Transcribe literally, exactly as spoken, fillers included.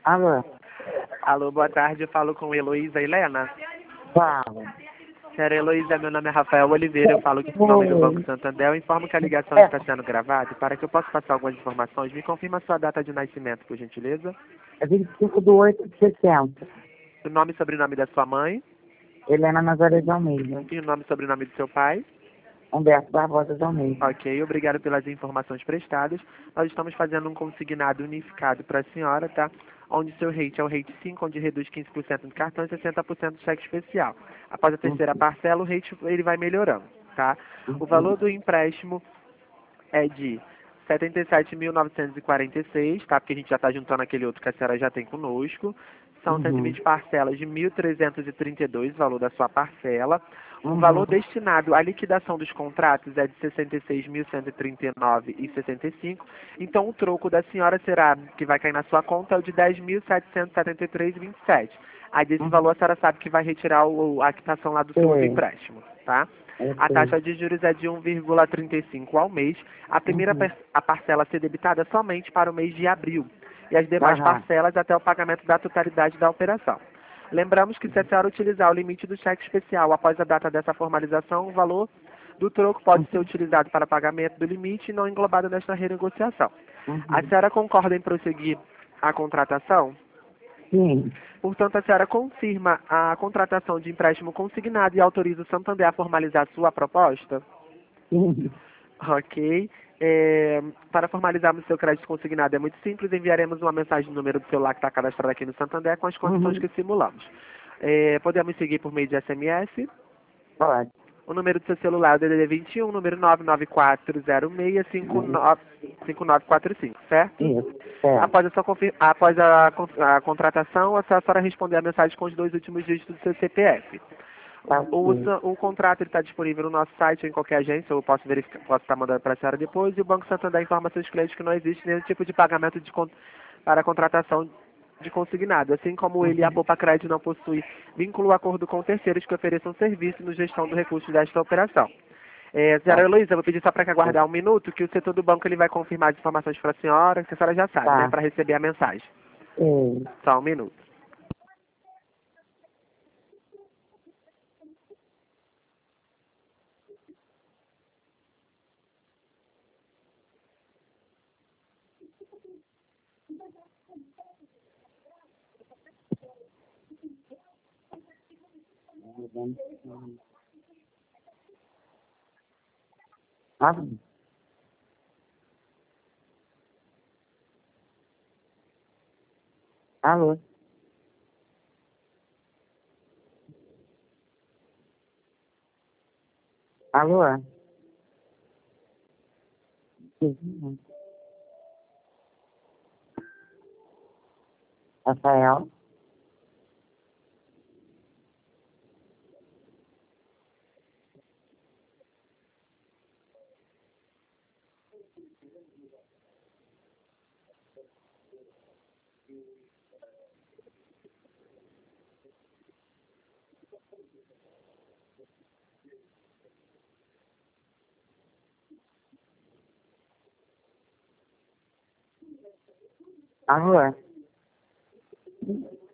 Alô? Alô, boa tarde, eu falo com Heloísa Helena. Fala. Senhora Heloísa, meu nome é Rafael Oliveira, eu falo aqui em nome do Banco Santander. Eu informo que a ligação É, está sendo gravada. Para que eu possa passar algumas informações, me confirma a sua data de nascimento, por gentileza. é vinte e cinco de oito de sessenta. O nome e sobrenome da sua mãe Helena Nazaré de Almeida. e o nome e sobrenome do seu pai. Humberto Barbosa de Almeida. Ok, obrigado pelas informações prestadas. Nós estamos fazendo um consignado unificado para a senhora, tá? Onde seu rate é o rate cinco, onde reduz quinze por cento no cartão e sessenta por cento do cheque especial. Após a terceira parcela, o rate ele vai melhorando, tá? O valor do empréstimo é de setenta e sete mil novecentos e quarenta e seis, tá? Porque a gente já está juntando aquele outro que a senhora já tem conosco. São cento e Uhum. vinte parcelas de mil trezentos e trinta e dois, valor da sua parcela. O Uhum. valor destinado à liquidação dos contratos é de sessenta e seis mil cento e trinta e nove reais e sessenta e cinco. Então o troco da senhora será, que vai cair na sua conta, é o de dez mil setecentos e setenta e três reais e vinte e sete centavos. Aí desse Uhum. valor a senhora sabe que vai retirar o, a quitação lá do seu outro Sei. empréstimo, tá? A Ok. taxa de juros é de um vírgula trinta e cinco ao mês. A primeira Uhum. par- a parcela a ser debitada somente para o mês de abril e as demais Aham. parcelas até o pagamento da totalidade da operação. Lembramos que se a senhora utilizar o limite do cheque especial após a data dessa formalização, o valor do troco pode ser utilizado para pagamento do limite e não englobado nesta renegociação. A Uhum. senhora concorda em prosseguir a contratação? Sim. Portanto, a senhora confirma a contratação de empréstimo consignado e autoriza o Santander a formalizar sua proposta? Sim. Ok. É, para formalizarmos seu crédito consignado é muito simples, enviaremos uma mensagem no número do celular que está cadastrado aqui no Santander com as condições Uhum. que simulamos. É, podemos seguir por meio de S M S. Pode. O número do seu celular é o D D D vinte e um, número nove nove quatro zero seis cinco nove cinco nove quatro cinco, certo? Isso. Certo. Após a, sua confir- após a, con- a contratação, a senhora responder a mensagem com os dois últimos dígitos do seu C P F. Tá O, ok. sa- o contrato está disponível no nosso site ou em qualquer agência, eu posso verificar, posso estar mandando para a senhora depois, e o Banco Santander informa seus clientes que não existe nenhum tipo de pagamento de, con- para a contratação de consignado. Assim como ele, a Uhum. Poupa Crédito não possui vínculo ou acordo com terceiros que ofereçam serviço no gestão do recurso desta operação. É, senhora Tá. Heloísa, eu vou pedir só para que aguardar um minuto, que o setor do banco ele vai confirmar as informações para a senhora, que a senhora já sabe, né, Tá. para receber a mensagem. Sei. Só um minuto. Ah, alô? Alô? Uhum. Rafael? Alô?